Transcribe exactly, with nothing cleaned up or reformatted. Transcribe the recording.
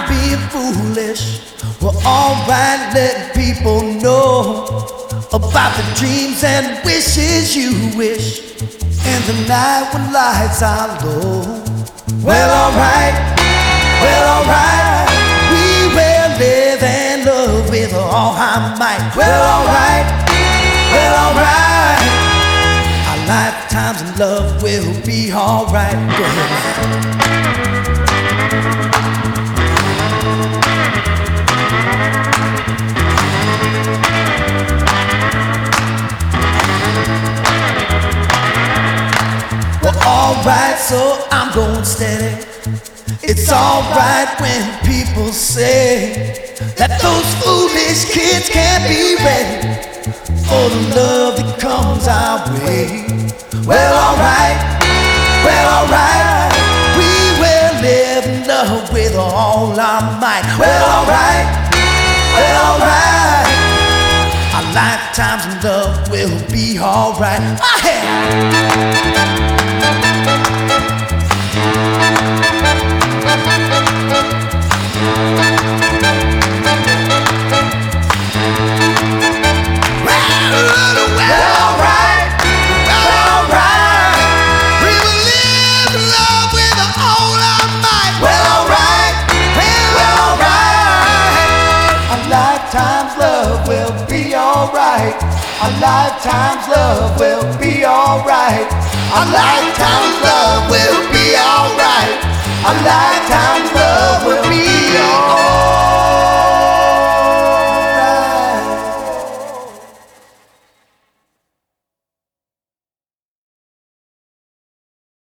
I'm being foolish. Well, alright, letting people know about the dreams and wishes you wish in the night when lights are low. Well, alright, well, alright, we will live and love with all our might. Well, alright, well, alright, our lifetimes in love will be alright. Well, alright, so I'm going steady. It's alright when people say that those foolish kids can't be ready for the love that comes our way. Well, alright, well, alright, we will live in love with all our might. Well, alright, well, alright, our lifetimes in love will be alright. Lifetime's love will be alright. A lifetime's love will be alright. A lifetime's love will be alright. A lifetime's love will be